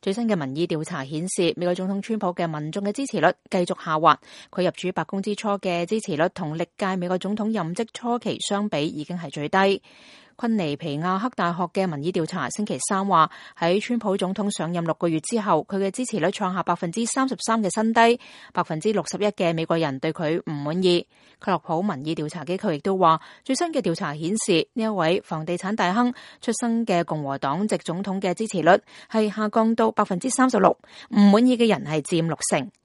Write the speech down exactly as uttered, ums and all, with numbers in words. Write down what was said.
最新嘅民意調查顯示，美國總統川普嘅民眾嘅支持率繼續下滑。佢入主白宮之初嘅支持率同歷屆美國總統任職初期相比，已經係最低。昆尼皮亞克大學嘅民意調查星期三話，喺川普總統上任六個月之後，佢嘅支持率創下百分之三十三嘅新低，百分之六十一嘅美國人對佢唔滿意。克洛普民意調查機構亦都話，最新嘅調查顯示，呢一位房地產大亨出身嘅共和黨籍總統嘅支持率係下降到百分之三十六，唔滿意嘅人係佔六成。